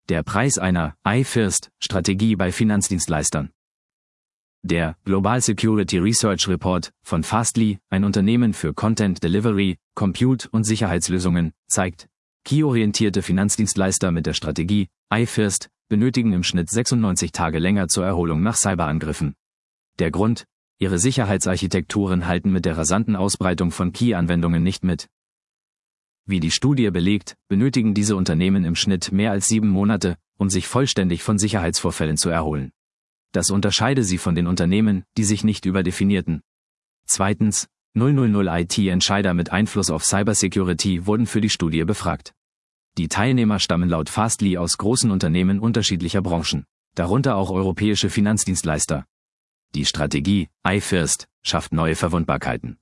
Der Preis einer iFirst-Strategie bei Finanzdienstleistern. Der Global Security Research Report von Fastly, ein Unternehmen für Content Delivery, Compute und Sicherheitslösungen, zeigt, key-orientierte Finanzdienstleister mit der Strategie iFirst benötigen im Schnitt 96 Tage länger zur Erholung nach Cyberangriffen. Der Grund: ihre Sicherheitsarchitekturen halten mit der rasanten Ausbreitung von Key-Anwendungen nicht mit. Wie die Studie belegt, benötigen diese Unternehmen im Schnitt mehr als 7 Monate, um sich vollständig von Sicherheitsvorfällen zu erholen. Das unterscheide sie von den Unternehmen, die sich nicht überdefinierten. Zweitens, 000 IT-Entscheider mit Einfluss auf Cybersecurity wurden für die Studie befragt. Die Teilnehmer stammen laut Fastly aus großen Unternehmen unterschiedlicher Branchen, darunter auch europäische Finanzdienstleister. Die Strategie iFirst schafft neue Verwundbarkeiten.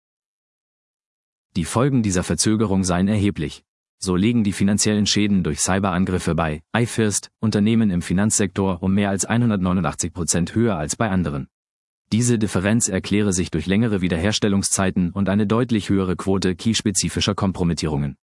Die Folgen dieser Verzögerung seien erheblich. So liegen die finanziellen Schäden durch Cyberangriffe bei iFirst Unternehmen im Finanzsektor um mehr als 189% höher als bei anderen. Diese Differenz erkläre sich durch längere Wiederherstellungszeiten und eine deutlich höhere Quote key-spezifischer Kompromittierungen.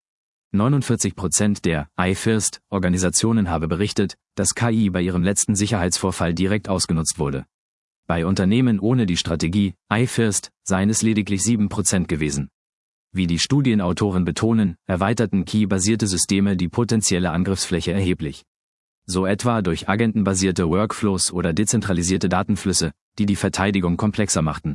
49% der iFirst-Organisationen habe berichtet, dass KI bei ihrem letzten Sicherheitsvorfall direkt ausgenutzt wurde. Bei Unternehmen ohne die Strategie iFirst seien es lediglich 7% gewesen. Wie die Studienautoren betonen, erweiterten Key-basierte Systeme die potenzielle Angriffsfläche erheblich. So etwa durch agentenbasierte Workflows oder dezentralisierte Datenflüsse, die die Verteidigung komplexer machten.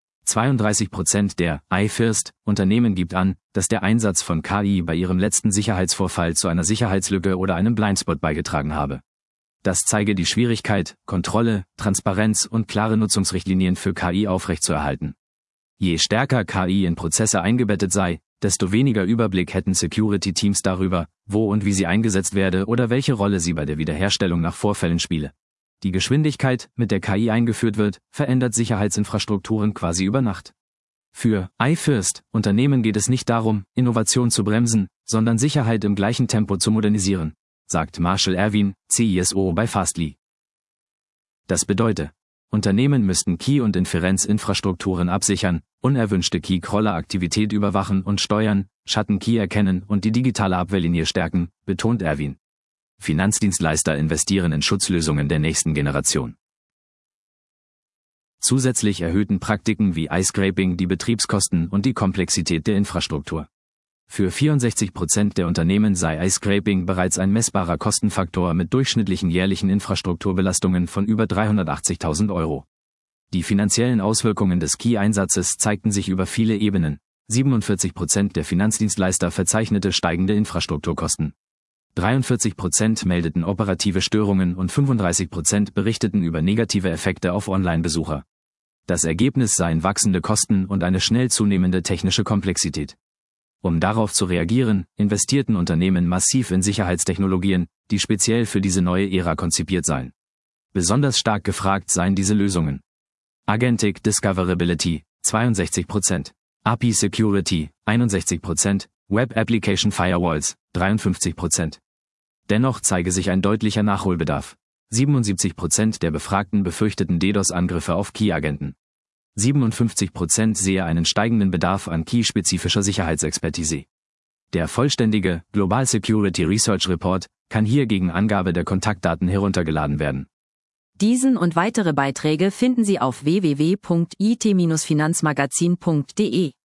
32% der iFirst-Unternehmen gibt an, dass der Einsatz von KI bei ihrem letzten Sicherheitsvorfall zu einer Sicherheitslücke oder einem Blindspot beigetragen habe. Das zeige die Schwierigkeit, Kontrolle, Transparenz und klare Nutzungsrichtlinien für KI aufrechtzuerhalten. Je stärker KI in Prozesse eingebettet sei, desto weniger Überblick hätten Security-Teams darüber, wo und wie sie eingesetzt werde oder welche Rolle sie bei der Wiederherstellung nach Vorfällen spiele. Die Geschwindigkeit, mit der KI eingeführt wird, verändert Sicherheitsinfrastrukturen quasi über Nacht. Für iFirst-Unternehmen geht es nicht darum, Innovation zu bremsen, sondern Sicherheit im gleichen Tempo zu modernisieren, sagt Marshall Erwin, CISO bei Fastly. Das bedeutet, Unternehmen müssten Key- und Inferenzinfrastrukturen absichern, unerwünschte Key-Crawler-Aktivität überwachen und steuern, Schatten-Key erkennen und die digitale Abwehrlinie stärken, betont Erwin. Finanzdienstleister investieren in Schutzlösungen der nächsten Generation. Zusätzlich erhöhten Praktiken wie iScraping die Betriebskosten und die Komplexität der Infrastruktur. Für 64% der Unternehmen sei iScraping bereits ein messbarer Kostenfaktor mit durchschnittlichen jährlichen Infrastrukturbelastungen von über 380.000 €. Die finanziellen Auswirkungen des Key-Einsatzes zeigten sich über viele Ebenen. 47% der Finanzdienstleister verzeichnete steigende Infrastrukturkosten. 43% meldeten operative Störungen und 35% berichteten über negative Effekte auf Online-Besucher. Das Ergebnis seien wachsende Kosten und eine schnell zunehmende technische Komplexität. Um darauf zu reagieren, investierten Unternehmen massiv in Sicherheitstechnologien, die speziell für diese neue Ära konzipiert seien. Besonders stark gefragt seien diese Lösungen. Agentic Discoverability, 62%. API Security, 61%. Web Application Firewalls, 53%. Dennoch zeige sich ein deutlicher Nachholbedarf. 77% der Befragten befürchteten DDoS-Angriffe auf Key-Agenten. 57% sehe einen steigenden Bedarf an key-spezifischer Sicherheitsexpertise. Der vollständige Global Security Research Report kann hier gegen Angabe der Kontaktdaten heruntergeladen werden. Diesen und weitere Beiträge finden Sie auf www.it-finanzmagazin.de.